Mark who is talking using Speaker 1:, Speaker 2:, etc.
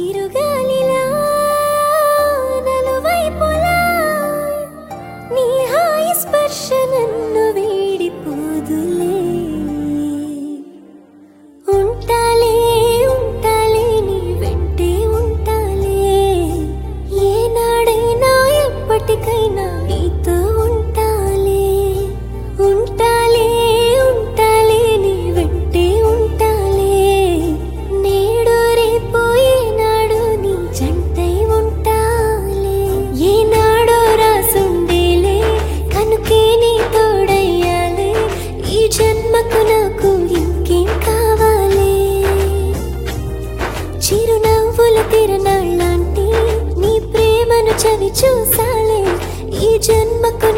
Speaker 1: చిరుగాలిలా నలువైపులా నీ హాయి స్పర్శ నన్ను వీడిపోదులే ఉంటాలే ఉంటాలే నీ వెంటే ఉంటాలే ఏనాడైనా ఎప్పటికైనా నీతో ఉంటాలే ఉంటాలే ఉంటాలే నీ వెంటే ఉంటాలే నేడు రేపు ఏనాడు నీ జంటై ఉంటాలే ఏనాడో రాసుండేలే కనుకే నీ తోడయ్యాలే ఈ జన్మకు నాకు ఇంకేం కావాలే చిరునవ్వుల తిరణాళ్ళంటి నీ ప్రేమను చవి చూసాలే ఈ జన్మకు